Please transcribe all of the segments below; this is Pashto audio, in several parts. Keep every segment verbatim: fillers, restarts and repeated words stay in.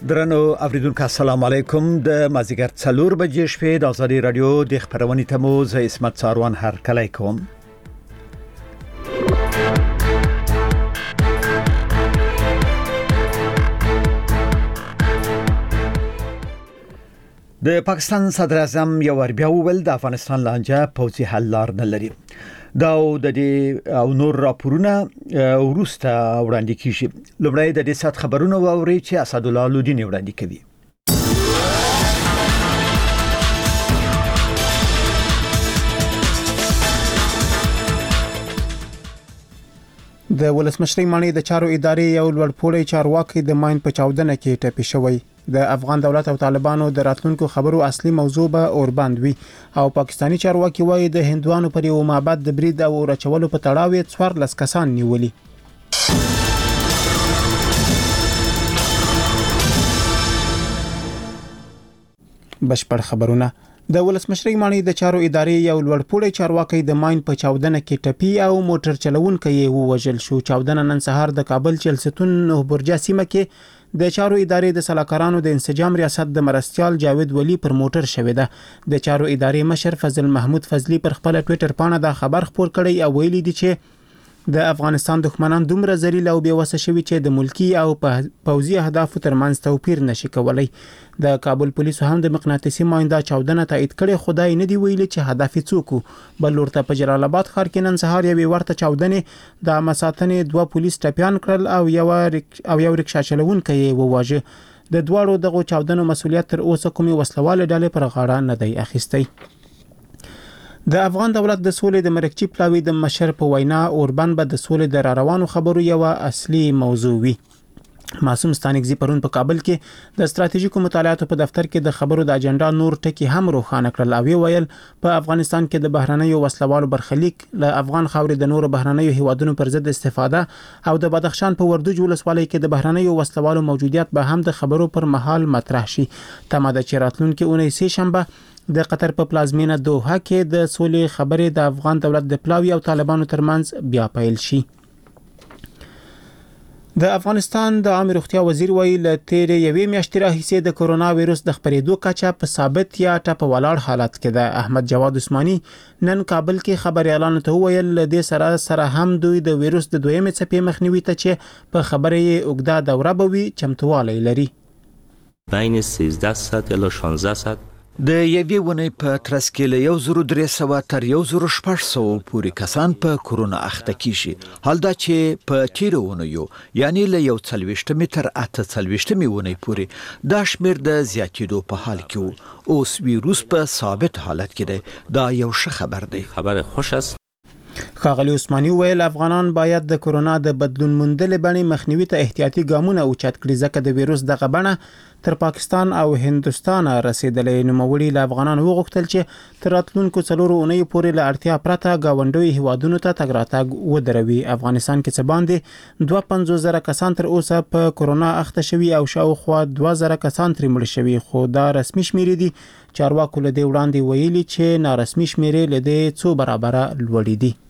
درنو اوریدونکو السلام علیکم د مازیګر څلور بجې شپې د ازادي رادیو د خبرونې تمو زه اسمت ساروان هر کله کوم. د پاکستان صدر اعظم یو ور بیا وویل د افغانستان لانجه پوځي حل لار نه لري. دا د دې او نور راپورونه ورسته وړاندې کیږي. لومړی د دې سات خبرونه واوري چې اسد الله لودین وړاندې کوي. د ولسمشری مانی د چارو ادارې یو لوړپوړی چارواکي د ماین په چاودنه کې ټپي شوی. د افغان دولت او طالبانو د راتلونکو خبرو اصلي موضوع به اوربند وي او پاکستانی چارواکي وایي د هندوانو پر یو معبد د برید او رچولو په تړاو یې څوارلس کسان نیولي. بشپړ خبرونه. د ولسمشری مانی د چارو ادارې یو لوړپوړی چارواکي د ماین په چاودنه کې ټپي او موټر چلوونکی یې ووژل شو. چاودنه نن سهار د کابل چلستون نوح برجه سیمه کې د چارو ادارې د سلاکارانو د انسجام ریاست د مرستيال جاوید ولی پر موټر شوې ده. د چارو ادارې مشر فضل محمود فضلی پر خپل ټوئیټر پاڼه دا خبر خپور کړی او ویلي دی چې د افغانستان دښمنان دومره ذلیل او بې وسه شوي چې د ملکی او پوځي اهدافو ترمنځ توپیر نشي کولای. د کابل پولیسو هم د مقناطیسي ماینده چاودنه تایید کړي. خدای نه دی ویلي چې هدف څوک بل ورته په جلال آباد ښار کې نن سهار یو ورته چاودنه د مساتنې دوه پولیس ټپيان کړل او یو او یو رکشا چلوونکی وواژه. د دواړو دغه چاودنو مسولیت تر اوسه کومي وسلواله ډلې پر غاړه نه دی اخیستی. د افغان دولت د سولې د مرکچی پلاوی د مشر په وینا اوربند به د سولې د روانو خبرو یو اصلي موضوع وي. معصوم ستانکزی پرون په کابل کې د ستراتیژیکو مطالعاتو په دفتر کې د خبرو د اجنډا نور ټکی هم روښانه کړل او ویل په افغانستان کې د بهرنیو وسلوالو برخلیک له افغان خاورې د نورو بهرنیو هیوادونو پر ضد استفاده او د بدخشان په وردوج ولسوالۍ کې د بهرنیو وسلوالو موجودیت به هم د خبرو پر مهال مطرح شي. تمه ده چې راتلونکي اونۍ سه شنبه د قطر په پلازمینه دوحه کې د سولې خبرې د افغان دولت د پلاوی او طالبانو ترمنځ بیا پیل شي. د افغانستان د عامه روغتیا وزیر ویلي ل تیر یوې میاشتې راهیسې د کرونا وایروس د خپرېدو کچه په ثابت یا ټپ ولاړ حالت کې ده. احمد جواد عثماني نن کابل کې خبري اعلان ته ویل د سره سره هم دوی د وایروس د دویمې څپې مخنیوي ته چې په خبرې اوږده دوره بوي چمتووالی لري. بین سیزده ساعت الی شانزده ساعت د یوې ونې په ترڅ کې له یو زرو درې سوه تر یو زرو شپږ سوه پورې کسان په کرونا اخته کیږي. حال دا چې په تیرو ونیو یعنی له یو څلوېښتمې تر اته څلوېښتمې ونې پورې دا شمېر د زیاتېدو په حال کې و. اوس ویروس په ثابت حالت کې دی. دا یو ښه خبر دی. خبر خوش است. ښاغلي عثماني ویل افغانان باید د کرونا د بدلون موندلې بڼې مخنیوي ته احتیاطي ګامونه اوچت کړي ځکه د وایروس دغه بڼه تر پاکستان او هندوستان رسیدلې. نوموړي له افغانانو وغوښتل چې تر راتلونکو څلورو اونیو پورې له اړتیا پرته ګاونډیو هیوادونو ته تګ راتګ ودروي. افغانستان کې څه باندې دوه پنځوس زره کسان تر اوسه په کرونا اخته شوي او شاوخوا دوه زره کسان ترې مړ شوي خو دا رسمي شمیرې دي. چارواکو له دې وړاندې ویلي چې نارسمي شمیرې له دې څو برابره لوړې دي.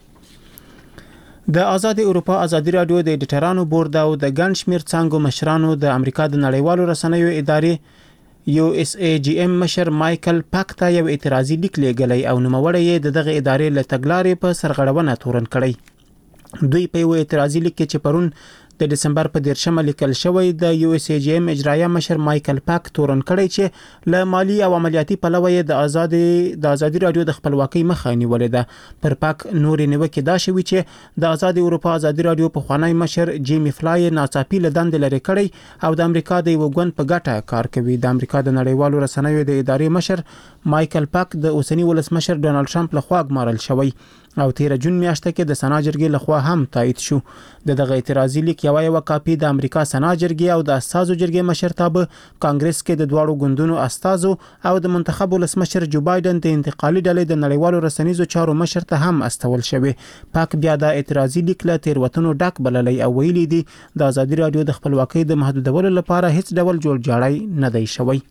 د آزاد اروپا ازادي رادیو د ایډیټرانو بورډ او د ګڼ شمېر څانګو مشرانو د امریکا د نړیوالو رسنیو ادارې یو اس ای جی ام مشر مایکل پاک ته یو اعتراضي لیک لیږلی او نوموړی یې د دغه ادارې له تګلارې په سرغړونه تورن کړی. دوی په یو اعتراضي لیک کې چې پرون د دسمبر په دیرشمه لیکل شوی د یو اس ای جی ام اجرایه مشر مایکل پاک تورن کړی چې له مالی او عملیاتي پلوه د آزادي د آزادي رادیو د خپلواکۍ مخه نیولې ده. پر پاک نورې نیوکې دا شوي چې د آزاد اروپا ازادي رادیو په خوانی مشر جیمی فلای ناڅاپي له دندې لرې کړی او د امریکا د یو ګوند په ګټه کار کوي. د امریکا د نړیوالو رسنیو د ادارې مشر مایکل پاک د اوسنی ولسمشر ډونالد ټرمپ لخوا ګمارل شوی او تیر جون میاشته کې د سنا جرګې لخوا هم تایید شو. د دغه اعتراضي لیک یو یو کاپی د امریکا سنا جرګې او د اساسو جرګې مشرتابه کانګرس کې د دواړو ګوندونو استازو او د منتخب ولسمشر جو بایدن د انتقالي ډلې د نړیوالو رسنیزو چارو مشر ته هم استول شوی. پاک بیا د اعتراضي لیک له تیروتنو ډک بللی او ویلي دی د آزادي رادیو د خپلواکۍ د محدودولو لپاره هیڅ ډول جوړ جاړی نه دی شوی.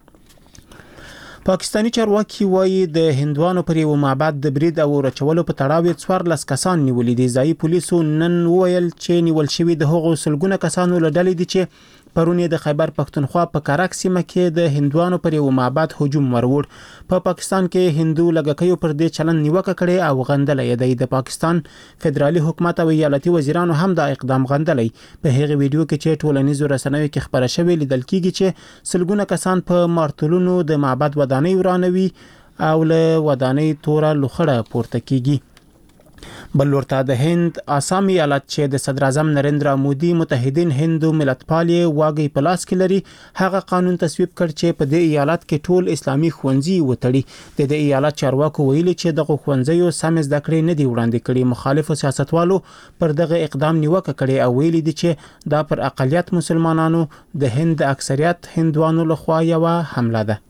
پاکستانی چارواکي وایي د هندوانو پر یو معبد د برید او رچولو په تړاو څوارلس کسان نیولي دي. ځایي پولیسو نن وویل چې نیول شوي د هغو سلګونه کسانو له ډلې دي چې پرون د خیبر پښتونخوا په کارک سیمه کې د هندوانو پر یو معبد هجوم وروړ. په پاکستان کې هندو لګکیو پر دې چلن نیوکه کړې او غندلې دی. د پاکستان فدرالي حکومت او ایالتي وزیرانو هم دا اقدام غندلې. په هغه ویډیو کې چې ټولنیزو رسنیو کې خبره شوې لیدل کېږي چې سلګونه کسان په مارتلونو د معبد ودانۍ ورانوي او له ودانۍ توره لوخړه پورته کیږي. بل ورته د هند آسام ایالت چې د صدر اعظم نریندرا مودي متحدین هندو ملتپالي واګي پلاس کې لري هغه قانون تصویب کړ چې په دې ایالت کې ټول اسلامي ښوونځي وتړي. د دې ایالت چارواکو ویلي چې دغه ښوونځیو سم زده کړې نه دی وړاندې کړي. مخالفو سیاستوالو پر دغه اقدام نیوکه کړې او ویلي دي چې دا پر اقلیت مسلمانانو د هند اکثریت هندوانو لخوا یو حمله ده.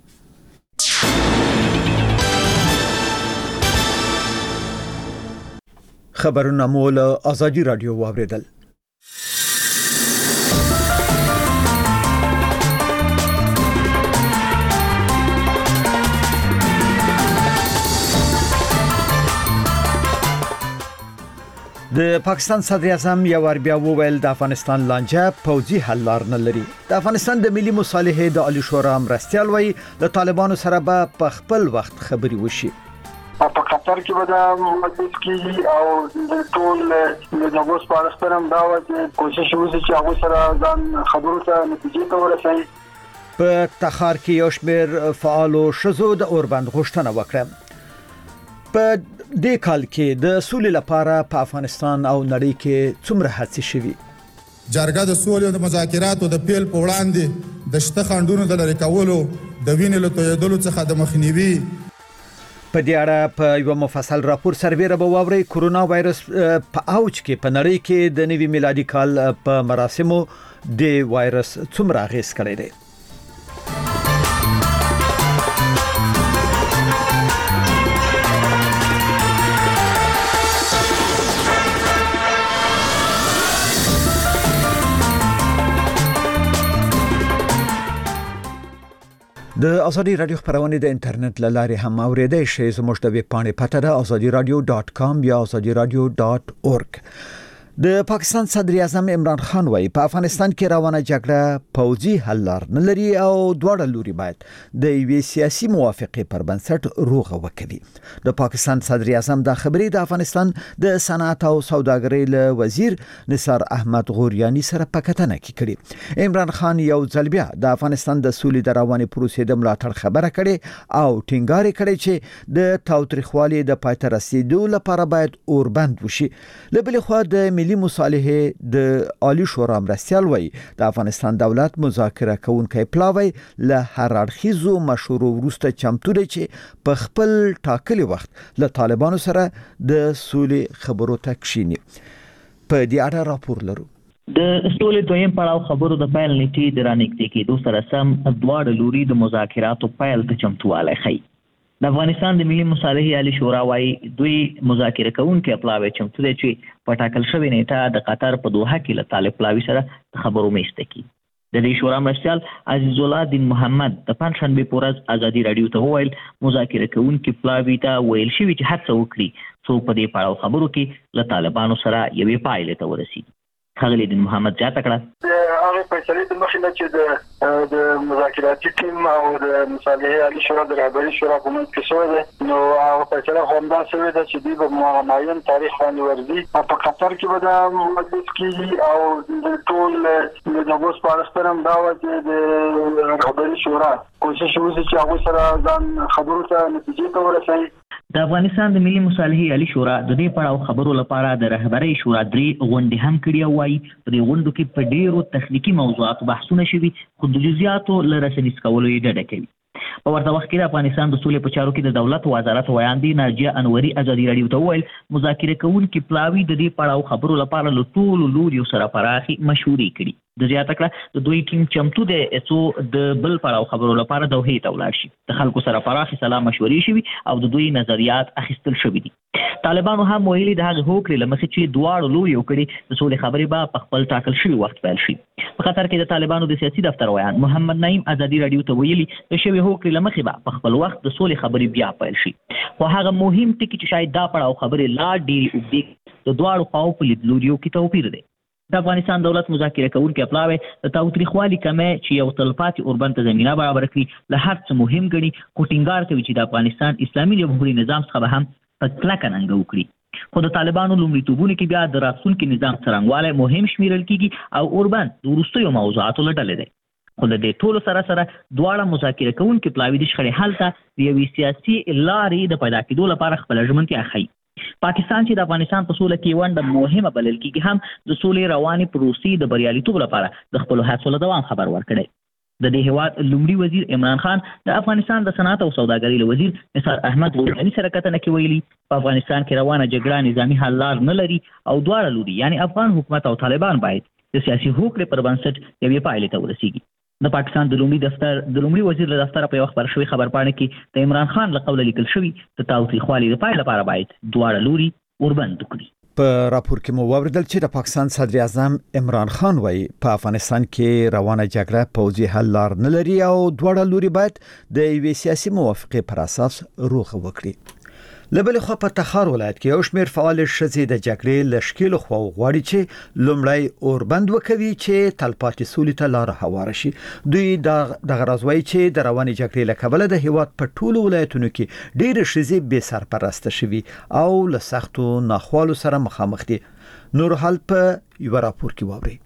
خبرونه مول آزادی رادیو واوریدل. د پاکستان صدر اعظم یو ور بیا وویل د افغانستان لانجه پوځي حل لار نه لري. د افغانستان د ملي مصالحې د عالی شورا مرستیال وایي د طالبانو سره به په خپل وخت خبري وشي. په قطر کې به دا مجلس کې او د ټول د جګوس پاکستان دا وځي کوشش وکړي چې هغه سره ځان خبرو ته نتیجې ته ورسوي. په تخار کې یو شمېر فعالو شزو د اوربند غوښتنه وکړه. په دې کال کې د سولې لپاره په افغانستان او نړۍ کې څومره هڅې شوي؟ جرګه د سولې او د مذاکراتو د پیل په وړاندې د شته خنډونو د لرې کولو د وینې له تویېدلو څخه د مخنیوي په دې اړه په یو مفصل راپور سربېره به واوري. کورونا وایرس په اوج کې په نړۍ کې د نوي میلادي کال په مراسمو د وایرس څومره اغیز کړی دی. د ازادي رادیو خبرونه د انټرنیټ لارې هم اوریدئ شئ. زموږ د ویب پاڼې پته ده azadi radio dot com یا azadi radio dot org. د پاکستان صدر اعظم عمران خان وایي په افغانستان کې روانه جګړه پوځي حل لار نه لري او دواړه لوري باید د یوې سیاسي موافقې پر بنسټ روغه وکړي. د پاکستان صدر اعظم دا خبرې د افغانستان د صنعت او سوداګرۍ له وزیر نثار احمد غوریانی سره په کتنه کې کړي. عمران خان یو ځل بیا د افغانستان د سولې د روانې پروسې د ملاتړ خبره کړي او ټینګار کړي چې د تاوتریخوالي د پای ته رسیدو لپاره باید اوربند وشي. له بل خوا د ملي مصالحې د عالی شورا مرستیال وایي د افغانستان دولت مذاکره کوونکی پلاوی له هر اړخیزو مشورو وروسته چمتو دی چې په خپل ټاکلي وخت له طالبانو سره د سولې خبرو ته کښیني. په دې اړه راپور لرو. د سولې دویم پړاو خبرو د پیل نیټې د رانږدې کېدو سره سم دواړه لوري د مذاکراتو پیل ته چمتووالی ښیي. د افغانستان د ملي مصالحې عالی شورا وايي دوی مذاکره کوونکي پلاوی چمتو دي چې په ټاکل شوې نیټه د قطر په دوحه کې له طالب پلاوی سره خبرو میشته کی. د دې شورا مرستیال عزیز الله دین محمد د پنځشنبه په ورځ ازادي رادیو ته وویل مذاکره کوونکي پلاوی ته ویل شوی چې هڅه وکړي څو په دې پړاو خبرو کې له طالبانو سره یوې پایلې ته ورسیږي. خغلی دین محمد زیاته کړه هغه فیصله د مخینه چې د د مذاکراتي ټیم او د مصالحې عالی شورا د رهبري شورا په منځ کې شوې ده نو هغه فیصله هم دا شوې ده چې دوی په معین تاریخ باندې ورځي. په قطر کې به دا مجلس کې او د ټول د جګوس پاکستان دا وځي د رهبري شورا کوشش وکړي چې هغه سره ځان خبرو ته نتیجې ته ورسوي. د افغانستان د ملي مصالحې عالی شورا د دې پړاو خبرو لپاره د رهبري شورا درې غونډې هم کړې او وايي په دې غونډو کې په ډېرو تخنیکی موضوعاتو بحثونه شوي خو د جزئیاتو له رسنیز کولو یې ډډه کوي. په ورته وخت کې د افغانستان د سولې په چارو کې د دولت وزارت ویاندې ناجیه انوري ازادي رادیو ته وویل مذاکره کوونکي پلاوی د دې پړاو خبرو لپاره له ټولو لوریو سره پراخي مشورې کړي. د زیاته کړه د دوی ټیم چمتو دی څو د بل پړاو خبرو لپاره دوحې ته ولاړ شي. د خلکو سره پراخي سلا مشورې شوي او د دوی نظریات اخیستل شوي دي. طالبانو هم ویلي د هغه هوکړې له مخې چې دواړو لوریو کړي د سولې خبرې به په خپل ټاکل شوي وخت پیل شي. په قطر کې د طالبانو د سیاسي دفتر ویان محمد نعیم ازادي رادیو ته ویلي د شوي هوکړې له مخې به په خپل وخت د سولې خبرې بیا پیل شي. خو هغه مهم ټکي چې شاید دا پړاو خبرې لا ډېرې اوږدې د دواړو خواو په لیدلوریو کې توپیر دی. د افغانستان دولت مذاکره کوونکي پلاوی د تاوتریخوالي کمه چې یو تلپاتې اوربند ته زمینه برابر کړي له هر څه مهم ګڼي خو ټینګار کوي چې د افغانستان اسلامي جمهوریت نظام څخه به هم په کلکه ننګه وکړي خو د طالبانو لومړیتوبونو کې بیا د راتلونکي نظام څرنګوالی مهم شمیرل کیږي او اوربند د وروستیو موضوعاتو له ډلې دی خو د دې ټولو سره سره دواړه مذاکره کوونکي پلاوي د شخړې حل ته د یوې سیاسي لارې د پیدا کېدو لپاره خپله ژمنتیا ښیي پاکستان چې د افغانستان په سوله کې ونډه مهمه بلل کېږي هم د سولې روانې پروسې د بریالیتوب لپاره د خپلو هڅو له دوام خبر ورکړی د دې هېواد لومړي وزیر عمران خان د افغانستان د صنعت او سوداګرۍ له وزیر نثار احمد غورجاني سره کتنه کې ویلي په افغانستان کې روانه جګړه نظامي حل لار نه لري او دواړه لوري یعنی افغان حکومت او طالبان باید د سیاسي هوکړې پر بنسټ یوې پایلې ته ورسیږي د پاکستان د لومړي دفتر د لومړي وزیر له دفتره په یو خبر شوي خبرپاڼه کې د عمران خان له قوله لیکل شوي د تاوتریخوالي د پای لپاره باید دواړه لوري اوربند وکړي په راپور کې مو واوریدل چې د پاکستان صدر اعظم عمران خان وایي په افغانستان کې روانه جګړه پوځي حل لار نه لري او دواړه لوري باید د یوې سیاسي موافقې پر اساس روغه وکړي لبل خو په تخار ولایت کې یو شمېر فعال ښځې د جګړې له ښکېلو خواو غواړي چې لومړی اوربند وکوي چې تلپاتې سولې ته لاره هواره شي دوی دغه راز وایي چې د روانې جګړې له کبله د هېواد په ټولو ولایتونو کې ډېرې ښځې بې سرپرسته شوي او له سختو ناخوالو سره مخامخ دي نور حال په یو راپور کې واورئ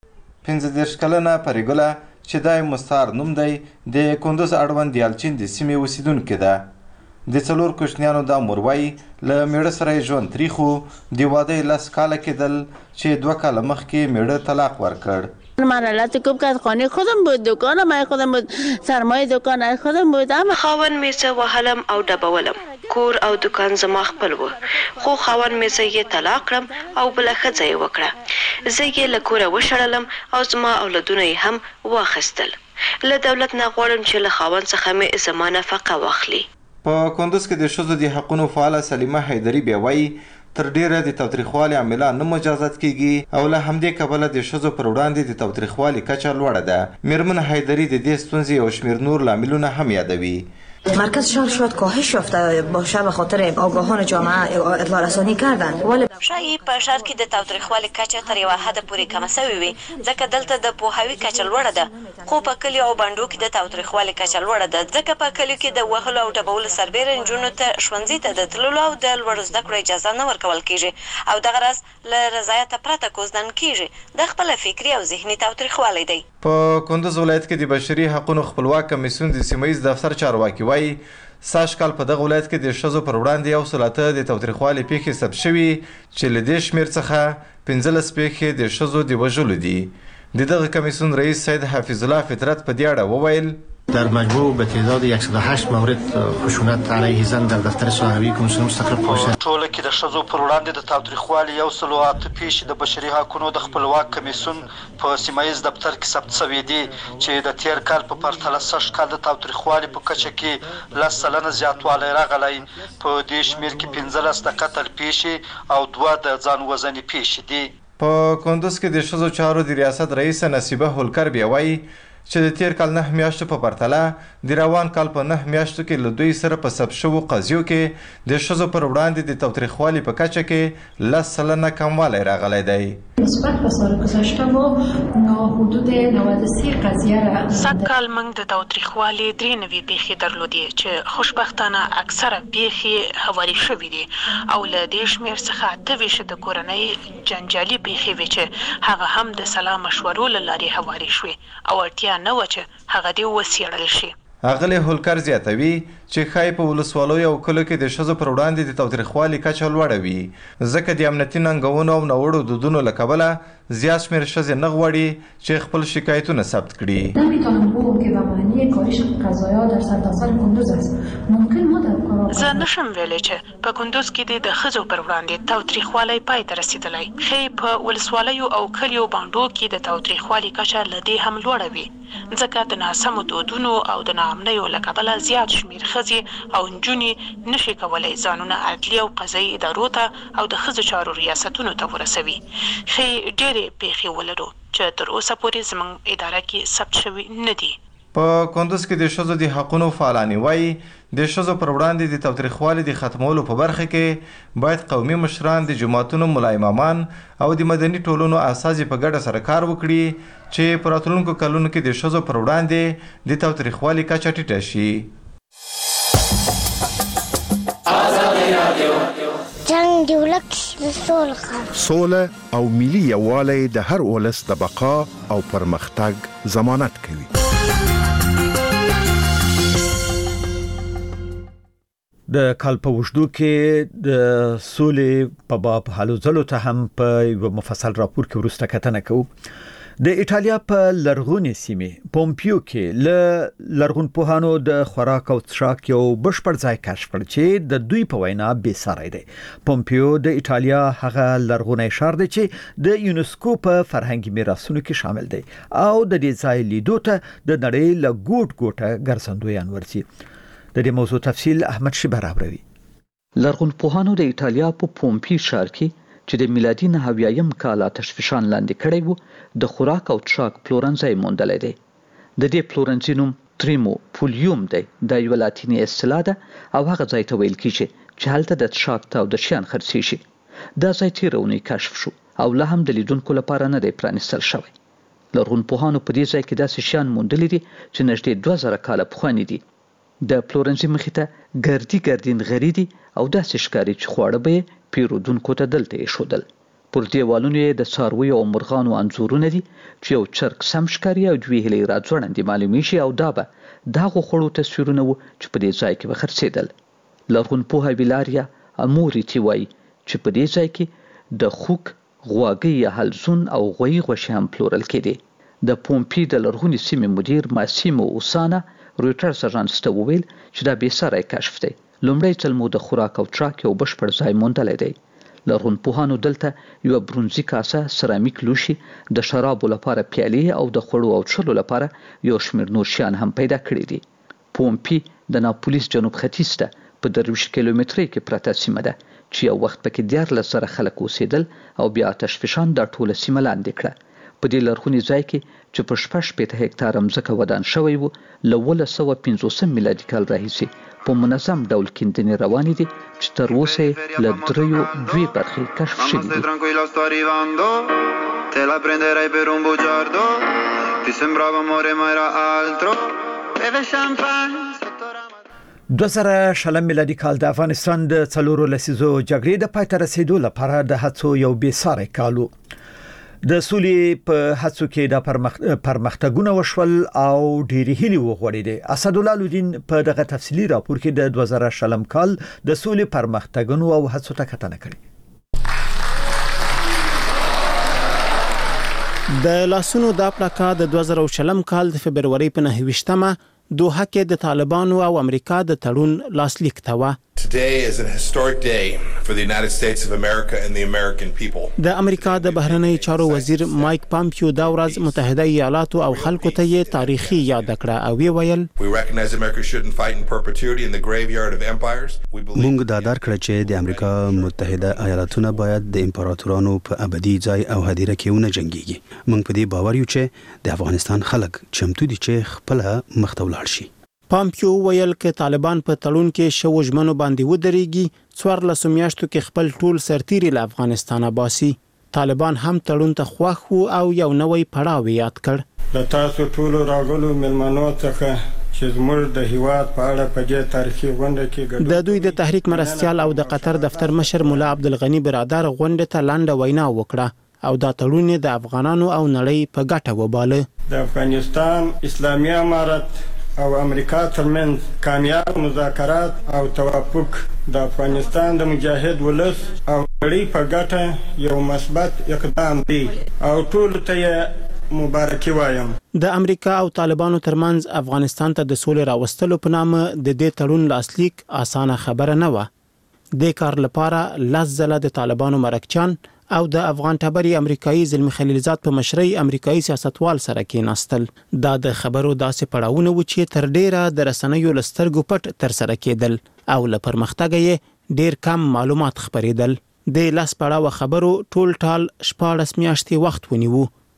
پنځه دېرش کلنه پریګله چې دای مستعار نوم دی د کندوز اړوند یالچین د سیمې اوسیدونکې ده د څلور کوچنیانو د عمر وایي له میړه سره یې ژوند تریخ و د واده لس کاله کېدل چې دوه کاله مخکې میړه طلاق ورکړ مرحلات خوب که از خانه خودم بود دکانم ای خودم بود سرمایه دکان ای خودم بود اما خاون میزه وهلم او ډبولم کور او دکان زما خپل و خو خاون میزه یې طلاق کړم او بله ښځه یې وکړه زه یې له کوره وشړلم او زما اولادونه یې هم واخیستل له دولت نه غواړم چې له خاون څخه مې زما نفقه واخلي په کندوز کې د ښځو د حقونو فعاله سلیمه حیدري بیا وایي تر ډیره د تاوتریخوالي عاملان نه مجازات کیږي او له همدې کبله د ښځو پر وړاندې د تاوتریخوالي کچه لوړه ده میرمن حیدري د دې ستونزې یو شمېر نور لاملونه هم یادوي مرکز شهر شاید کاهش یافته باشه به خاطر آگاهان جامعه اطلاع رسانی کردن ولی شاید په شهر کې د تاوتریخوالي کچه تر یوه حده پورې کمه سوې وي ځکه دلته د پوهاوي کچه لوړه ده خو په کلیو او بانډو کې د تاوتریخوالي کچه لوړه ده ځکه په کلیو کې د وهلو او ډبولو سربیره نجونو ته ښوونځي ته د تللو او د لوړو زده کړو اجازه نه ورکول کیږي او دغه راز له رضایته پرته کوزدن کیږي د خپله فکري او ذهني تاوتریخوالی دی په کندوز ولایت کې د بشري حقونو خپلواک کمیسیون د سیمه ییز دفتر چارواکي وایي سږ کال په دغه ولایت کې د ښځو پر وړاندې یو سل اته د تاوتریخوالي پیښې ثبت شوي چې له دې شمېر څخه پنځلس پیښې د ښځو د وژلو دي د دغه کمیسیون رئیس سید حفیظ الله فطرت په دې اړه وویل در مجموع به تعداد صد و هشت مورد خشونت علیه زن در دفتر صاحبی کمیسیون مستقل پوشش ټول کې د ښځو پر وړاندې د تاوتریخوالي یو سل او اته پیښې د بشري حقونو د خپلواک کمیسیون په سیمه ییز دفتر کې ثبت شوي دي چې د تیر کال په پرتله سږ کال د تاوتریخوالي په کچه کې لس سلنه زیاتوالی راغلی په دې شمېر کې پنځلس د قتل پیښې او دوه د ځان وژنې پیښې دي په کندوز کې د ښځو چارو د ریاست رئیس نصیبه هولکر بیا وایي چې د تیر کال نه میاشتو په پرتله د روان کال په نه میاشتو کې له دوی سره په ثبت شوو قضیو کې د ښځو پر وړاندې د تاوتریخوالي په کچه کې لس سلنه کموالی راغلی دی نسبت به سال گذشته ما حدود نود و سه قضیه را صد کال موږ د تاوتریخوالي درې نوي پیښې درلودې چې خوشبختانه اکثره پیښې هواري شوي دي او له دې شمېر څخه اته ویشت د کورنۍ جنجالي پیښې وې چې هغه هم د سلا مشورو له لارې هواري شوې او اړتیا نه وه چې هغه دې وڅېړل شي اغلی هولکر زیاتوي چې ښایي په ولسوالیو او کلیو کې د ښځو پر وړاندې د تاوتریخوالي کچه لوړه وي ځکه د امنیتي ننګونو او ناوړو دودونو له کبله زیات شمېر ښځې نه غواړي چې خپل شکایتونه ثبت کړي نمیتونم بگم که به معنی کاهش قضایا در سرتاسر کندوز است ممکن ما در زه نشم ویلی چې په کندوز کې د ښځو پر وړاندې تاوتریخوالی پای ته رسېدلی ښایي په ولسوالیو او کلیو بانډو کې د تاوتریخوالي کچه له دې هم لوړه وي ځکه د ناسمو دودونو او د ناامنیو له کبله زیات شمېر ښځې او نجونې نشي کولی ځانونه عدلي او قضایي ادارو ته او د ښځو چارو ریاستونو ته ورسوي ښایي ډېرې پیښې ولرو چې تر اوسه پورې زموږ اداره کې ثبت شوي نه دي په کندوز کې د ښځو د حقونو فعالانې وایي د ښځو پر وړاندې د تاوتریخوالي د ختمولو په برخه کې باید قومي مشران د جماعتونو ملا امامان او د مدني ټولنو اساسي په ګډه سره کار وکړي چې په راتلونکو کلونو کې د ښځو پر وړاندې د تاوتریخوالي کچه ټیټه شي. جنگ د ولس سوله او ملي یووالی د هر ولس د بقا او پرمختګ ضمانت کوي. د کال په وشدو کې د سولې په باب هلو ځلو ته هم په یو مفصل راپور کې وروسته کتنه کوو. د ایټالیا په لرغونې سیمې پومپیو کې ل لرغونپوهانو د خوراک او څښاک یو بشپړ ځای کشف کړ چې د دوی په وینا بې ساری دی. پومپیو د ایټالیا هغه لرغونی ښار دی چې د یونسکو په فرهنګي میراثونو کې شامل دی او د دې ځای لیدو ته د نړۍ له ګوټ ګوټه ګرځندویان ورځي. د دې موضوع تفصیل احمد شبر راوړي. لرغونپوهانو د ایټالیا په پومپی ښار کې چې د میلادي نهه اویایم کال آتش فشان لاندې کړی وو د خوراک او څښاک پلورنځی موندلی دی. د دې پلورنځي نوم تریمو پولیوم دی. دا یوه لاتیني اصطلاح ده او هغه ځای ته ویل کیږي چې هلته د څښاک او د شیان خرڅیږي. دا ځای تېره اونۍ کشف شو او لا هم د لیدونکو لپاره نه دی پرانیستل شوی. لرغونپوهانو په دې ځای کې داسې شیان موندلي دي چې نږدې دوه زره کاله پخواني دي. د پلورنځي مخې ته ګردي ګردین غري دي او داسې ښکاري چې خواړه به یې پیرودونکو ته دلته ایښودل. پر دیوالونو یې د څارویو او مرغانو انځورونه دي چې یو چرګ سم ښکاري او دوې هیلۍ راځوړندې معلومیږي او دا به د هغو خوړو تصویرونه وو چې په دې ځای کې به خرڅېدل. لرغونپوهه ویلاریا اموریتي وایي چې په دې ځای کې د خوک، غواګۍ یا حلزون او غویي غوښې هم پلورل کېدې. د پومپی د لرغونې سیمې مدیر ماسیمو اوسانا رویټرز اژانس ته وویل چې دا بې ساری کشف دی. لومړی ځل مو د خوراک او څښاک یو بشپړ ځای موندلی دی. لرغونپوهانو دلته یوه برونزي کاسه، سرامیک لوښي، د شرابو لپاره پیالې او د خوړو او څښلو لپاره یو شمېر نور شیان هم پیدا کړي دي. پومپی د ناپولیس جنوب ختیځ ته په درویشت کیلومترۍ کې پرته سیمه ده چې یو وخت پکې دیارلس زره خلک اوسېدل او بیا آتش فشان دا ټوله سیمه لاندې کړه. په دې لرغوني ځای کې چې په شپږ شپېته هکتاره مځکه ودان شوی و له اوولس سوه پنځوسم میلادي کال راهیسې په منظم ډول کیندنې روانې دي چې تر اوسه یې له دریو دوې برخې کشف شوي دي. دوه زره شلم میلادي کال د افغانستان د څلورو لسیزو جګړې د پای ته رسېدو لپاره د هڅو یو بې ساری کال و. د سولې په هڅو کې د پرمختګونه وشول او ډېرې هیلې وغوړېدې. اسدالله لودین په دغه تفصیلي راپور کې د دوه زره شلم کال د سولې پرمختګونو او هڅو ته کتنه کړې. د لاسونو دا پلاکا د دوه زره شلم کال د فبرورۍ په نهه ویشتمه دوحه کې د طالبانو او امریکا د تړون لاسلیک ته وه. Today is a historic day for the United States of America and the American people. د امریکا د بهرنی چارو وزیر مایک پامپیو دا ورځ متحده ایالاتو او خلکو ته یې تاریخي یاد کړه او وی ویل We recognize America shouldn't fight in perpetuity in the graveyard of empires. موږ دا درک کړ چې د امریکا متحده ایالاتونه باید د امپراتورانو په ابدي ځای او هدیره کې ونه جنګيږي. موږ په دې باور یو چې د افغانستان خلک چمتو دي چې خپل مخ ته ولاړ شي. پامپیو ویل کې طالبان په تړون کې شو ژمنو باندې ودرېږي. څوارلس میاشتو کې خپل ټول سرتیري له افغانستانه باسي. طالبان هم تړون ته خوښ وو او یو نوی پړاو یاد کړ. د تاسو ټولو راغلو مېلمنو څخه چې زموږ د هیواد په اړه په دې تاریخي غونډه کې د دوی د تحریک مرستیال او د قطر دفتر مشر مولا عبدالغنی برادر غونډه ته لنډه وینا وکړه او دا تړون د افغانانو او نړۍ په ګټه وباله. د افغانستان اسلامي امارت او امریکا ترمنځ کامیاب مذاکرات او توافق د افغانستان د مجاهد ولس او نړۍ په ګټه یو مثبت اقدام دی او ټول ته مبارکي وایم. د امریکا او طالبانو ترمنځ افغانستان ته د سولې راوستلو په نامه د دې تړون لاسلیک اسانه خبره نه وه. د کار لپاره لس ځله د طالبانو مرکچان او د افغان ټبري امریکایي زلمی خلیلزاد په مشرۍ امریکایي سیاستوال سره کېناستل. دا د خبرو داسې پړاوونه و چې تر ډیره د رسنیو له سترګو پټ ترسره کېدل او له پرمختګه یې ډیر کم معلومات خپرېدل. د لاس پړاوه خبرو ټول ټال شپاړس میاشتې وخت ونیو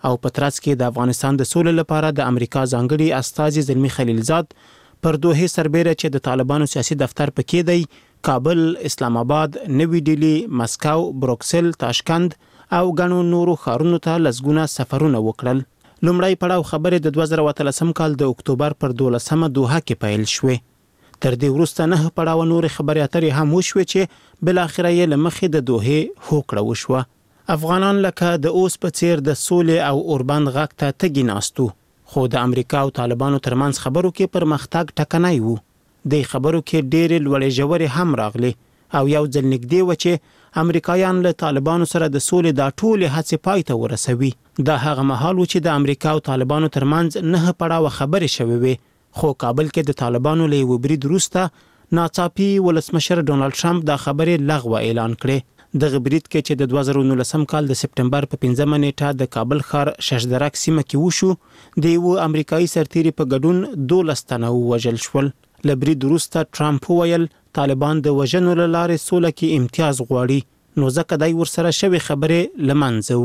او په ترڅ کې د افغانستان د سولې لپاره د امریکا ځانګړي استازي زلمی خلیلزاد پر دوه سربېره چې د طالبانو سیاسي دفتر پکې دی کابل، اسلام آباد، نوی ډیلی، مسکو، بروکسل، تاشکند او غنو نورو ښارونو ته لسګونه سفرونه وکړل. لومړی پړاو خبرې د دوه زره اتلسم کال د اکتوبر پر دولسمه دوحه کې پیل شوې. تر دې وروسته نه پړاو نورې خبرې اترې هم وشوې چې بلاخره یې له مخې د دوحې هوکړه وشوه. افغانان لکه د اوس په څیر د سولې او اوربند غږ ته تږي ناستو، خو د امریکا او طالبانو ترمنځ خبرو کې پرمختګ ټکنی و. د خبرو کې ډېرې لوړې ژورې هم راغلي او یو ځل نږدې و چې امریکایان له طالبانو سره د سولې دا ټولې هڅې پای ته ورسوي. دا هغه مهال و چې د امریکا او طالبانو ترمنځ نه پړاوه خبرې شوې وې، خو کابل کې د طالبانو له یو برید وروسته ناڅاپي ولسمشر ډونالد ټرمپ دا خبرې لغوه اعلان کړې. دغه برید کې چې د دوه زره نولسم کال د سپټمبر په پنځمه نیټه د کابل ښار ششدرک سیمه کې وشو، د یو امریکایي سرتیري په ګډون دولس تنه ووژل شول. له برید وروسته ټرمپ وویل طالبان د وژنو له لارې سوله کې امتیاز غواړي، نو ځکه دی ورسره شوې خبرې له منځه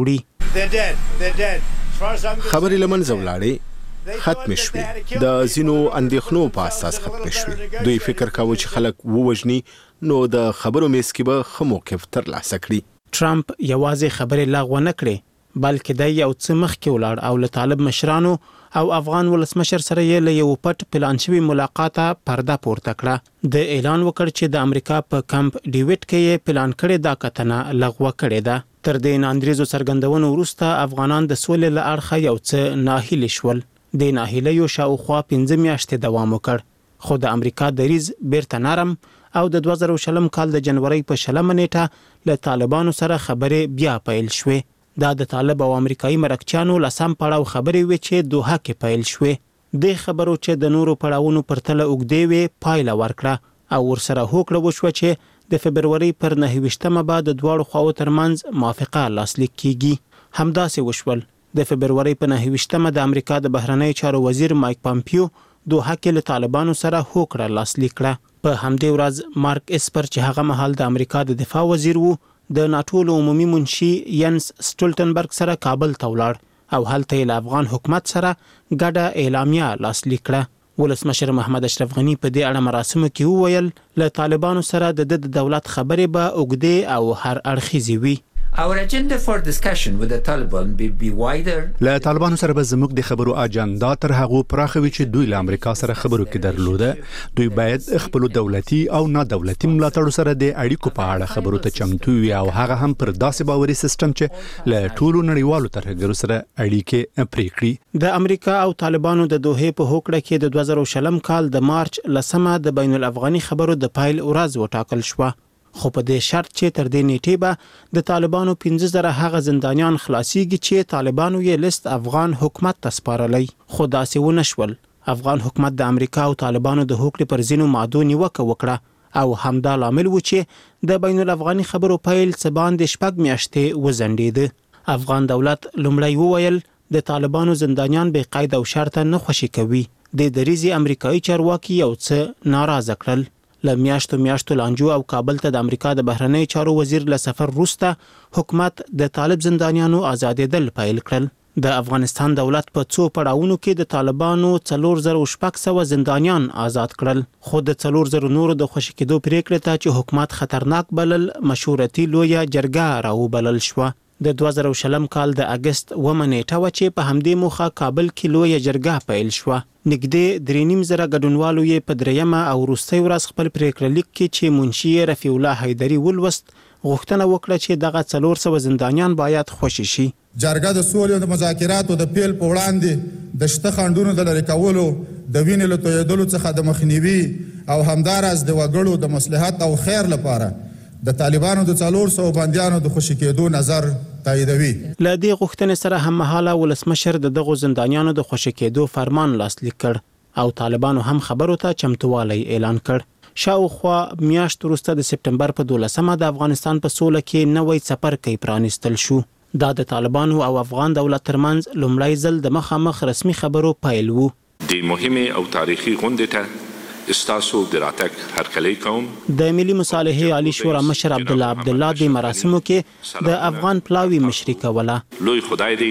وړي. خبرې له منځه ولاړې ختم شوې، د ځینو اندېښنو په اساس ختم شوې. دوی فکر کاوه چې خلک ووژني نو د خبرو میز کې به ښه موقف ترلاسه کړي. ټرمپ یوازې خبرې لغوه نه کړې، بلکې د یو څه مخکې ولاړ او له طالب مشرانو او افغان ولسمشر سره یې له یو پټ پلان شوي ملاقاته پرده پورته کړه. د اعلان وکړ چې د امریکا په کمپ ډیویډ کې یې پلان کړې دا کتنه لغوه کړې ده. تر دې ناندریزو څرګندونو وروسته افغانان د سولې له اړخه یو څه ناهیلي شول. د ناهیلیو شاوخوا پنځه میاشتې دوام وکړ، خو د امریکا دریځ بیرته نرم او د دوه زره شلم کال د جنوري په شلمه نیټه له طالبانو سره خبرې بیا پیل شوې. دا د طالب او امریکایي مرکچیانو لسم پړاو خبرې وې چې دوحه کې پیل شوې. د خبرو چې د نورو پړاوونو پرتله اوږدې وې پایله ورکړه او ورسره هوکړه وشوه چې د فبروري پر نهه ویشتمه به د دواړو خواو ترمنځ موافقه لاسلیک کیږي. همداسې وشول. د فبروري په نهه ویشتمه د امریکا د بهرنی چارو وزیر مایک پامپیو دوحه کې له طالبانو سره هوکړه لاسلیک کړه. په همدې ورځ مارک اسپر چې هغه مهال د امریکا د دفاع وزیر وو، د ناټو عمومي منشي ینس سټولټنبرګ سره کابل ته ولاړ او هلته یې له افغان حکومت سره ګډه اعلامیه لاسلیک کړه. ولسمشر محمد اشرف غنی په دې اړه مراسمو کې وویل له طالبانو سره د د دولت خبرې به اوږدې او هر اړخیزې وي. Our agenda for discussion with the Taliban be, be wider. له طالبانو سره به زموږ د خبرو اجندا تر هغه پراخه وي چې دوی له امریکا سره خبرو کې درلوده. دوی باید خپل دولتي او نه دولتي ملاتړو سره د اړیکو په اړه خبرو ته چمتو وي او هغه هم پر داسې باوري سیستم چې له ټولو نړیوالو ترهګرو سره اړیکې پرې کړي. د امریکا او طالبانو د دوحې په هوکړه کې د دوه زره شلم کال د مارچ لسمه د بین الافغاني خبرو د پایل ورځ وټاکل شوه، خو په دې شرط چې تر دې نیټې به د طالبانو پنځه زره هغه زندانیان خلاصيږي چې طالبانو یې لیست افغان حکومت ته سپارلی، خو داسې ونه شول. افغان حکومت د امریکا او طالبانو د هوکړې پر ځینو مادو نیوکه وکړه او همدا لامل و چې د بین الافغاني خبرو پیل څه باندې شپږ میاشتې وځنډېده. افغان دولت لومړی وویل د طالبانو زندانیان بې قید او شرطه نه خوشي کوي. د دریځي امریکایي چارواکي یو څه ناراضه کړل. له میاشتو میاشتو لانجو او کابل ته د امریکا د بهرنی چارو وزیر له سفر وروسته حکومت د طالب زندانیانو آزادېدل پیل کړل. د افغانستان دولت په څو پړاوونو کې د طالبانو څلور زره شپږ سوه زندانیان آزاد کړل، خو د څلور زره نورو د خوشي کېدو پریکړې ته چې حکومت خطرناک بلل مشورتي لویه جرګه راوبلل شوه. د دوه زره شلم کال د اگست اوومه نیټه وه چې په همدې موخه کابل کې لویه جرګه پیل شوه. نږدې درې نیم زره ګډونوالو یې په درېیمه او وروستۍ ورځ خپل پریکړه لیک کې چې منشي رفیع الله حیدري ولوست غوښتنه وکړه چې دغه څلور سوه زندانیان باید خوشي شي. جرګه د سولې او د مذاکراتو د پیل په وړاندې د شته خنډونو د لرې کولو، د وینې له تویېدلو څخه د مخنیوي او همداراز د وګړو د مصلحت او خیر لپاره د طالبانو د څلور سوه بندیانو د خوشي کېدو نظر تاییدوي. له دې غوښتنې سره هم مهاله ولسمشر د دغو زندانیانو د خوشي کېدو فرمان لاسلیک کړ او طالبانو هم خبرو ته چمتووالی اعلان کړ. شاوخوا میاشت وروسته د سپټمبر په دولسمه د افغانستان په سوله کې نوی څپرکی پرانیستل شو. دا د طالبانو او افغان دولت ترمنځ لومړی ځل د مخامخ رسمي خبرو پیل و. د مهمه او تاریخي غونډې ته استاسو د راتګ هرکلی کوم. د ملي مصالحې عالی شورا مشر عبدالله عبدالله د مراسمو کې د افغان پلاوی مشري کوله. لوی خدای دې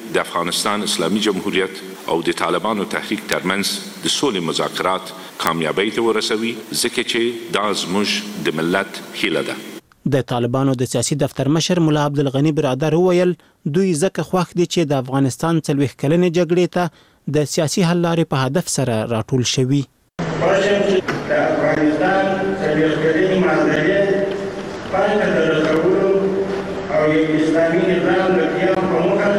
د افغانستان اسلامي جمهوریت او د طالبانو تحریک ترمنځ د سولې مذاکرات کامیابی ته ورسوي ځکه چې دا زموږ د ملت هیله ده. د طالبانو د سیاسي دفتر مشر ملا عبدالغنی برادر وویل دوی ځکه خوښ دي چې د افغانستان څلوېښت کلنې جګړې ته د سیاسي حل لارې په هدف سره راټول شوي. خوښ چې د افغانستان څلوېښت کلنې معاملې پای ته د رسولو او یو اسلامي نظام د قیام په موخه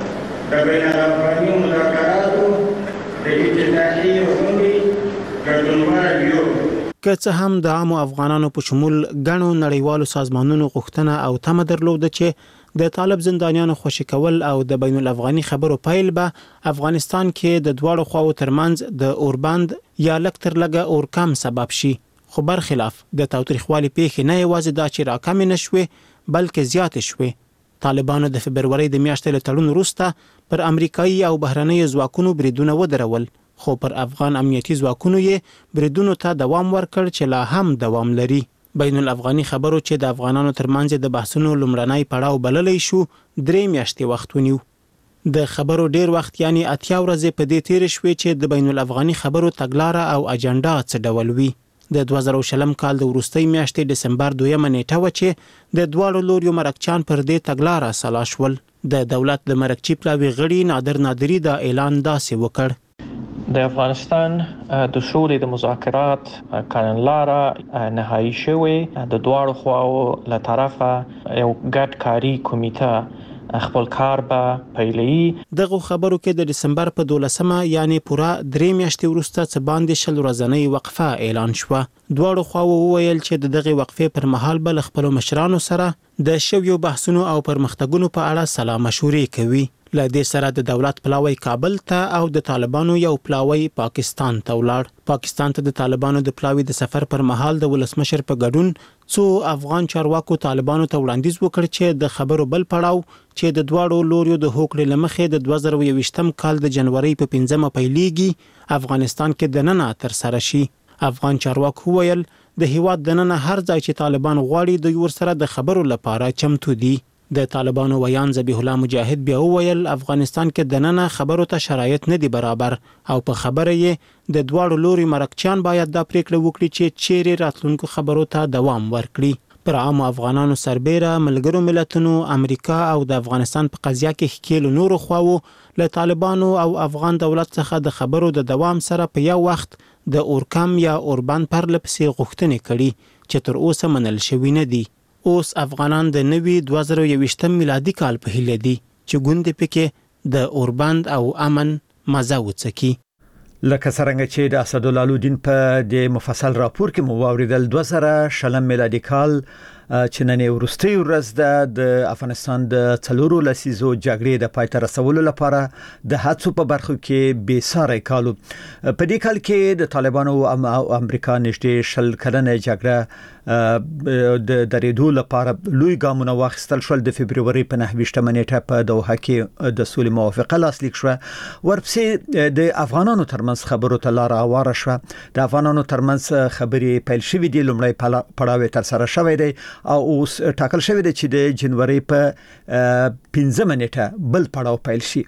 د بین الافغاني مذاکراتو د افتتاحي غونډې ګډونوال یو. که څه هم د عامو افغانانو په شمول ګڼو نړیوالو سازمانونو غوښتنه او تمه درلوده چې د طالب زندانیانو خوشي کول او د بین الافغاني خبرو پیل به افغانستان کې د دواړو خواو ترمنځ د اوربند یا لږ تر لږه اورکم سبب شي، خو برخلاف د تاوتریخوالي پیښې نه یوازې دا چې راکمې نه شوې بلکې زیاتې شوې. طالبانو د فبرورۍ د میاشتې له تړون وروسته پر امریکایي او بهرنیو ځواکونو بریدونه ودرول، خو پر افغان امنیتي ځواکونو یې بریدونو ته دوام ورکړ چې لا هم دوام لري. بین الافغاني خبرو چې د افغانانو ترمنځ د بحثونو لومړنی پړاو بللی شو درې میاشتې وخت ونیو. د خبرو ډیر وخت یعنی اتیا ورځې په دې تیر شوې چې د بین الافغاني خبرو تګلاره او اجنډا څه ډول وي. د دوه زره شلم کال د وروستۍ میاشتې ډسمبر دویمه نیټه وه چې د دواړو لوریو مرکچیان پر دې تګلاره سلا شول. د دولت د مرکچي پلاوي غړي نادر نادري دا اعلان داسې وکړ: د افغانستان د سولې د مذاکرات کړنلاره نهایی شوې، د دواړو خواو له طرفه یو ګډ کاري کمیټه خپل کار به پیلوي. دغه خبرو کې د دسمبر په دولسمه یعنی پوره درې میاشتې وروسته څه باندې شل ورځنۍ وقفه اعلان شوه. دواړو خواو وویل چې د دغه وقفې پر مهال به له خپلو مشرانو سره د شویو بحثونو او پرمختګونو په اړه سلا مشورې کوي. له دې سره د دولت پلاوی کابل ته او د طالبانو یو پلاوی پاکستان ته ولاړ. پاکستان ته د طالبانو د پلاوی د سفر پر مهال د ولسمشر په ګډون څو افغان چارواکو طالبانو ته وړاندیز وکړ چې د خبرو بل پړاو چې د دواړو لوریو د هوکړې له مخې د دوه زره یوویشتم کال د جنورۍ په پنځمه پیلیږي افغانستان کې دننه ترسره شي. افغان چارواکو وویل د هیواد دننه هر ځای چې طالبان غواړي دوی ورسره د خبرو لپاره چمتو دي. د طالبانو ویان ذبیح الله مجاهد بیا وویل افغانستان کې دننه خبرو ته شرایط نه دي برابر او په خبره یې د دواړو لوري مرکچیان باید دا پریکړه وکړي چې چیرې راتلونکو خبرو ته دوام ورکړي. پر عامو افغانانو سربیره ملګرو ملتونو امریکا او د افغانستان په قضیه کې ښکیلو نورو خواو له طالبانو او افغان دولت څخه د خبرو د دوام سره په یو وخت د اورکم یا اوربند پرله پسې غوښتنې کړي چې تر اوسه منل شوي نه دي. اوس افغانان د نوي دوه زره یوویشتم میلادي کال په هیله دي چې ګوندې پکې د اوربند او امن مزه وڅکي. لکه څنګه چې د اسدالله الدین په د مفصل راپور کې مو واوریدل دوه زره شلم میلادي کال چې نن وروستۍ ورځ ده د افغانستان د څلورو لسیزو جګړې د پای ته رسولو لپاره د هڅو په برخو کې بې ساري کالو. په دې کال کې د طالبانو او امریکا نږدې شل کلنه جګړه د درېدو لپاره لوی ګامونه واخیستل شول. د فبرवरी په نهه ویشتمه نیټه په دوحه کې د سولې موافقه لاسلیک شوه. ورپسې د افغانانو ترمنځ خبرو ته لار هواره شوه. د افغانانو ترمنځ خبرې پیل شوې دي. لومړی پړاو تر سره شوی دی او اوس ټاکل شوی دی چې د جنوري په پنځمه نیټه بل پړاو پیل شي.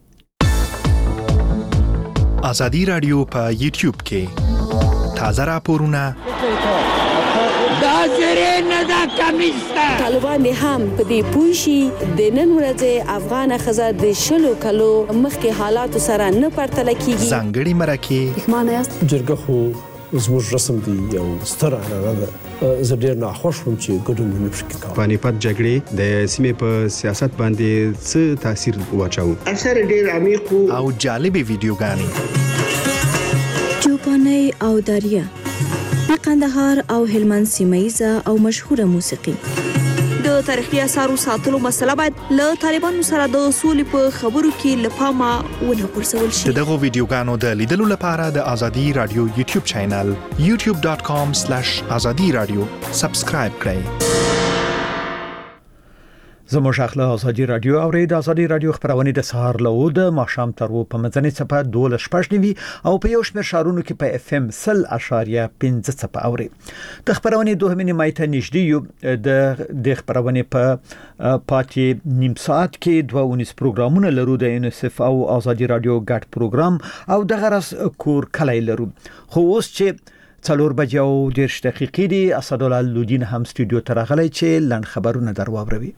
ازادي رادیو په یوټیوب کې تازه راپورونه دا زری نه دا کمیسته طالبان هم په دې پوښي د نن ورځې افغان خزه د شلو کلو مخکې حالات سره نه پرتل کیږي. ځانګړي مرکه معنی است جرګه خو زموږ رسم دی یو ستر اړه ده. زه ډیر ناخوښ وم چې ګډون نه پکې کوم. پانیپت جګړې د سیمې په سیاست باندې څه تاثیر واچاو؟ اثر ډیر عمیق او جالب ویډیوګانې چوپاني او دریا د قندهار او هلمند سیمایزه او مشهوره موسیقي. د تاریخي اثارو ساتلو مسله باید له طالبانو سره د اصول په خبرو کې لپاره ونه غورځول شي. دغه ویډیوګانو د لیدلو لپاره د ازادي رادیو یوټیوب چینل یوټیوب ډاټ کام سلیش ازادي رادیو سبسکرایب کړئ. زموږ اخله ازادي رادیو او د ازادي رادیو خبرونه د سهار له د ماښام تر و په منځنۍ صفه دوه شپږ نیوي او په یو شمېر شهرونو کې په اف ام صفر اشاریه پنځه صفه اوري د خبرونه دوه منې مایته نږدې یو د د خبرونه په پاتې نیم ساعت کې دوه ونیس پروګرامونه لرو د یونیسف او ازادي رادیو ګډ پروګرام او د غرس کور کلی لرو خو اوس چې څلور بجې او دېرش دقیقې دي اسدالله لودین هم استودیو ته راغلی چې لنډ خبرونه در واوروي.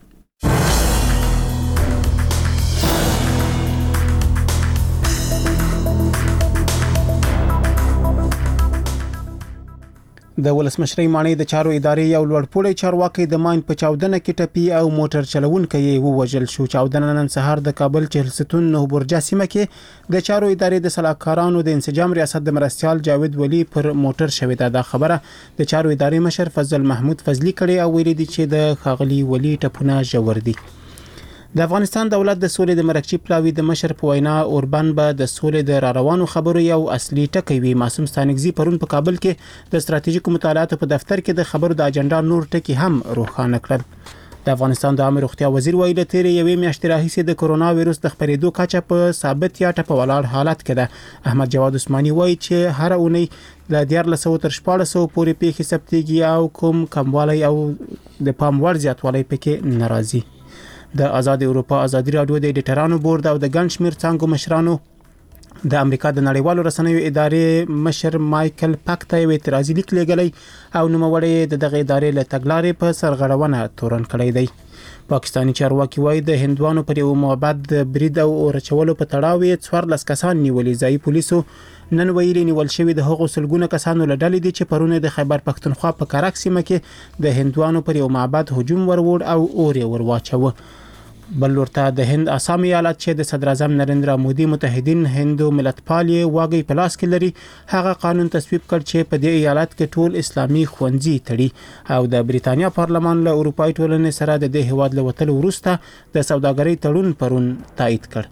د ولسمشرۍ ماڼۍ د چارو ادارې یو لوړپوړی چارواکي د ماین په چاودنه کې ټپي او موټر چلوونکی یې ووژل شو. چاودنه نن سهار د کابل چهلستون نه برجا سیمه کې د چارو ادارې د سلاکارانو د انسجام ریاست د مرستيال جاوید ولی پر موټر شوې ده. دا خبره د چارو ادارې مشر فضل محمود فضلی کړي او ویلي دي چې د خاغلی ولی ټپونه ژور دي. د افغانستان دولت د سولې د مرکزی پلاوی د مشر په وینا اوربان به د سولې د را روانو خبرو یو اصلي ټکی وي. معصوم ستانکزی پرون په کابل کې د ستراتیژیکو مطالعاتو په دفتر کې د خبرو د اجنډا نور ټکی هم روښانه کړل. د افغانستان د عامه روغتیا وزیر ویلي تیرې یوې میاشتې راهیسې د کرونا وایروس د خپرېدو کچه په ثابت یا ټپه ولاړ حالت کې ده. احمد جواد عثماني وایي چې هر اونۍ ل دیارلس سوه تر شپاړس سوه پورې پیښې ثبتېږي او کوم کموالی او د پام وړ زیاتوالی پکې ناراضي. د آزاد اروپا ازادي رادیو د ایډیټرانو بورډ او د ګڼ شمېر څانګو مشرانو د امریکا د نړیوالو رسنیو ادارې مشر مایکل پاک ته یو اعتراضي لیک لیږلی او نوموړی د دغه ادارې له تګلارې په سرغړونه تورن کړی دی. پاکستاني چارواکي وایي د هندوانو پر یو معبد د برید او اورچولو په تړاو یې څوارلس کسان نیولي. ځایي پولیسو نن ویلي نیول شوي د هغو سلګونه کسانو له ډلې دي چې پرونه د خیبر پښتونخوا په کارک سیمه کې د هندوانو پر یو معبد هجوم ورور او اور یې ورواچوه. بل ورته د هند آسام ایالت چې د صدر اعظم نریندرا مودي متحدین هندو ملتپالي واګي پلاس کې لري هغه قانون تصویب کړ چې په دې ایالت کې ټول اسلامي ښوونځي تړي او د بریتانیا پارلمان له اروپאי ټولنې سره د دې هیواد له وتلو وروسته د سوداګرۍ تړون پرون تایید کړ.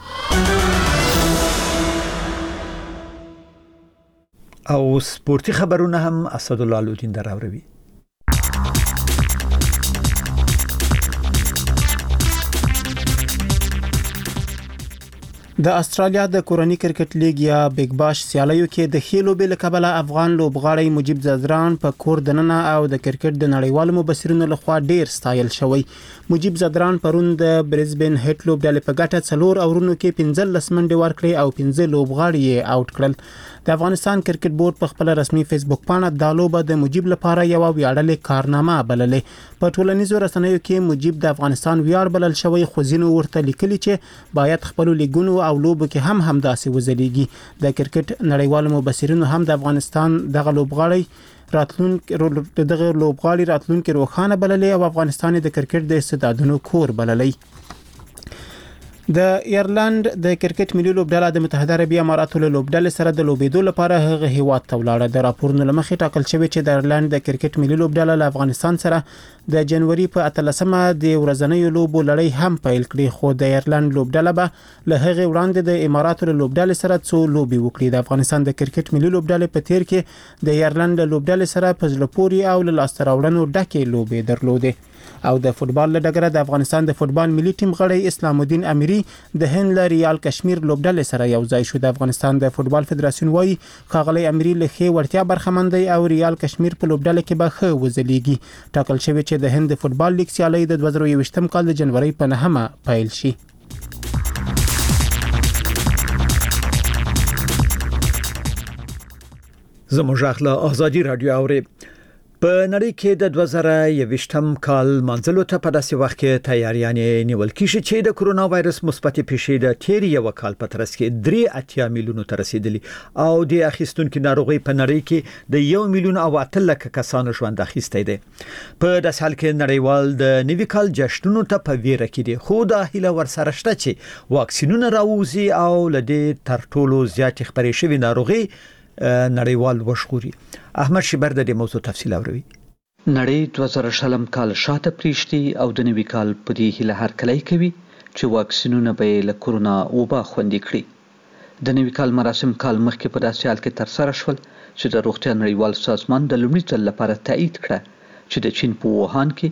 او سپورتي خبرونه هم اسدالله لودین دراوروي. د استرالیا د کورنۍ کرکټ لیګ یا بیگ باش سیالیو کې د خېلو بل کبله افغان لوبغاړی مجيب زدران په کور دننه او د کرکټ د نړیوالو مبصرینو لخوا ډیر ستایل شوی. مجيب زدران پرون د برزبن هټ لوب ډلې په ګټه څلور اورونو کې پنځه لس منډې ورکړې او پنځه لوبغاړي یې آوټ کړل. د افغانستان کرکټ بورډ په خپل رسمي فیسبوک پاڼه د لوبه د مجيب لپاره یو ویاړلې کارنامه بللې. په ټولنیزو رسنیو کې مجيب د افغانستان ویاړ بلل شوی خو ځینو ورته لیکلي چې باید خپل لیګونو او لوبو کې هم همداسې وځلېږي. د کرکټ نړیوالو مبصرینو هم د افغانستان دغه لوبغاړی راتلونکي دغه لوبغاړي راتلونکي روښانه بللې او افغانستان د کرکټ د استعدادونو کور بللې. د ایرلند د کرکټ ملي لوبډله د متحده عربي اماراتو له لوبډلې سره د لوبېدو لپاره هغه هیواد ته ولاړه. د راپورونو لمخې ټاکل شوی چې د ایرلند د کرکټ ملي لوبډله له افغانستان سره د جنوري په اتلسمه د ورځنیو لوبو لړۍ هم پیل کړي خو د ایرلند لوبډله به له هغه وړاندې د اماراتو له لوبډلې سره څو لوبي وکړي. د افغانستان د کرکټ ملي لوبډلې په تیر کې د ایرلند لوبډلې سره په زړه پورې او له لاسته راوړنو ډکې لوبې درلودې. او د فوتبال له ډګره د افغانستان د فوتبال ملي ټیم غړی اسلام الدین اميري د هند له ریال کشمیر لوبډلې سره یو ځای شو. د افغانستان د فوتبال فدراسیون وایي ښاغلی اميري له ښې وړتیا برخمن دی او ریال کشمیر په لوبډله کې به ښه وځلېږي. ټاکل شوی چې د هند د فوتبال لیګ سیالۍ د دوه زره یوویشتم کال د جنوري په نهمه پیل شي. زموږ اخله ازادي رادیو اوري. په نړۍ کې د دوه زره یوویشتم کال منځلو ته په داسې وخت کې تیاریانې نیول کیږي چې د کرونا وایرس مثبتې پیښې د تیر یو کال په ترڅ کې درې اتیا میلیونو ته رسیدلي او د اخیستونکو ناروغي په نړۍ کې د یو میلیون او اته لک کسانو ژوند اخیستی دی. په داسې حال کې نړیوال د نوي کال جشنونو ته په ویره کې دي خو د هیله ورسره شته چې واکسینونه راوځي او لدې تر ټولو زیات خبرې شوی ناروغي نړیوال وشغوري. احمد شبر د دې موضوع تفصیل اوري. نړۍ دوه زره شلم کال شاته پریشتي او د نوي کال په دې هیله هرکلی کوي چې واکسینونه به له کرونا وبا خوندي کړي. د نوي کال مراسم کال مخکې په داسې حال کې ترسره شول چې د روغتیا نړیوال سازمان د لومړي ځل لپاره تایید کړه چې د چین په ووهان کې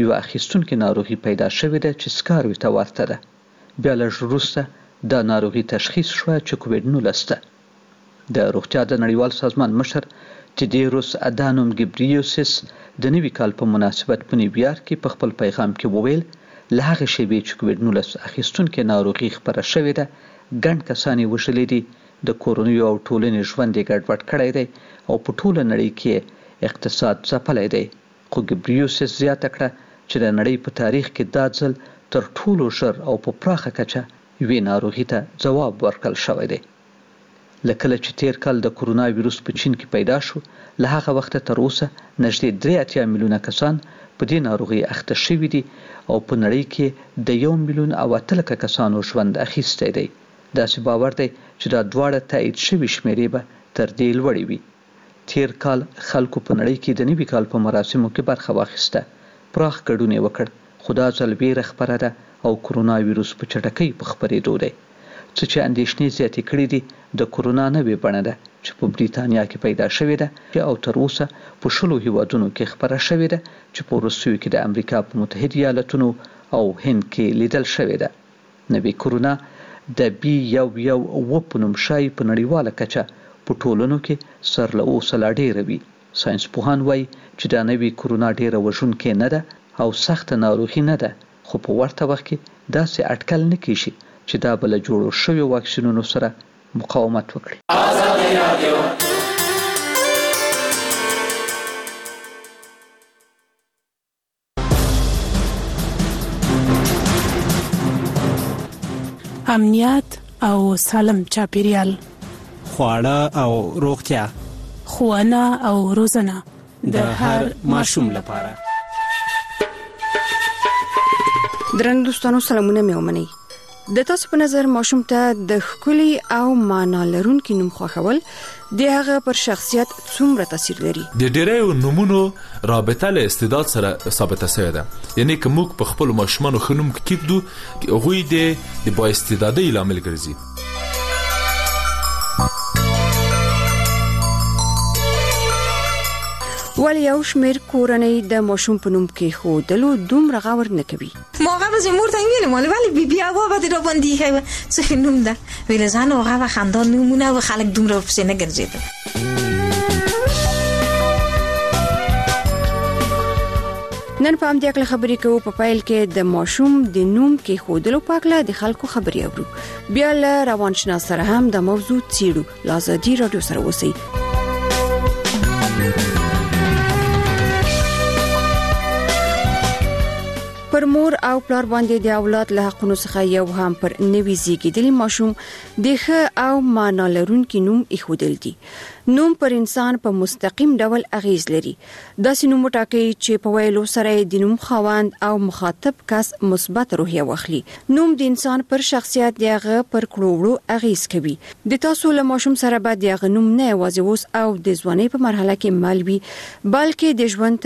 یو اخیستونکو ناروغي پیدا شوې ده چې سکاروي ته ورته ده. بیا لږ وروسته دا ناروغي تشخیص شوه چې کوویډ نولس ده. د روغتیا د نړیوال سازمان مشر تیدروس ادانوم ګبریوسس د نوي کال په مناسبت په نیویارک کې په خپل پیغام کې وویل له هغه شیبې چې کوویډ نولس اخیستونکو ناروغي خپره شوې ده ګڼ کسان یې وژلي دي، د کورنۍ او ټولنې ژوند یې ګډوډ کړی دی او په ټوله نړۍ کې اقتصاد ځپلی دی. خو ګبریوسس زیاته کړه چې د نړۍ په تاریخ کې دا ځل تر ټولو ژر او په پراخه کچه یوې ناروغي ته ځواب ورکړل شوی دی. له کله چې تیر کال د کرونا ویروس په چین کې پیدا شو، له هغه وخته تر اوسه نږدې درې اتیا میلیونه کسان په دې ناروغي اخته شوي دي او په نړۍ کې د یو میلیون او اته لکه کسانو ژوند اخیستی دی. داسې باور دی چې دا دواړه تایید شوي شمیرې به تر دې لوړې وي. تیر کال خلکو په نړۍ کې د نوي کال په مراسمو کې برخه واخیسته، پراخ ګډون یې وکړ، خو دا ځل ویره خپره ده او کرونا ویروس په چټکۍ په خپرېدو دی. څه چې اندېښنې زیاتې کړي دي د کرونا نوې بڼه ده چې په بریتانیا کې پیدا شوې ده او تر اوسه په شلو هیوادونو کې خپره شوې ده چې په وروستیو کې د امریکا په متحده ایالتونو او هند کې لیدل شوې ده. نوې کرونا د بي یو یو اوه په نوم شایي په نړیواله کچه په ټولنو کې سر له اوسه لا ډېره وي. ساینس پوهان وایي چې دا نوې کرونا ډېره وژونکې نه ده او سخته ناروغي نه ده، خو په ورته وخت کې داسې اټکل نه کیږي چې دا به له جوړو شویو واکسینونو سره مقاومت وکړي. امنیت او سالم چاپیریال، خواړه او روغتیا، ښوونه او روزنه د هر ماشوم لپاره. درنو دوستانو، سلامونه مې ومنئ. د تاسو په نظر ماشوم ته د ښکلي او معنا لرونکي نوم خوښول د هغه پر شخصیت څومره تاثیر لري؟ د ډېرو نومونو رابطه له استعداد سره ثابته شوې ده. یعنی که موږ په خپل ماشومانو ښه نوم کېږدو، هغوی د با استعدادۍ لامل ګرځي. ولی یو شمیر کورنۍ د ماشوم په نوم کې خودلو دومره غور نه کوي. موقع به زمور ته ویل مال ولی بی بیا و بعد را باندې هوا څه نوم ده ویل ځان او هغه خاندان نمونه و خلک دومره په سینه ګرځیدل. نن په همدې اړه خبرې کوو. په پایل کې د ماشوم د نوم کې خودلو پاکله د خلکو خبرې اورو. بیا له روانشناس سره هم د موضوع څیړو. لازادي رادیو سره اوسئ. پر مور او پلار باندې د اولاد له حقونو څخه یو هم پر نوي زیږیدلي ماشوم د ښه او معنا لرونکي نوم ایښودل دي. نوم پر انسان په مستقیم ډول اغیز لري. داسې نوم وټاکئ چې په ویلو سره د نوم خاوند او مخاطب کس مثبت روحیه واخلي. نوم د انسان پر شخصیت دغه پر کړوړو اغیز کوي. د تاسو له ماشوم سره به دغه نوم نه یوازې اوس او د ځوانۍ په مرحله کې مل وي، بلکې د ژوند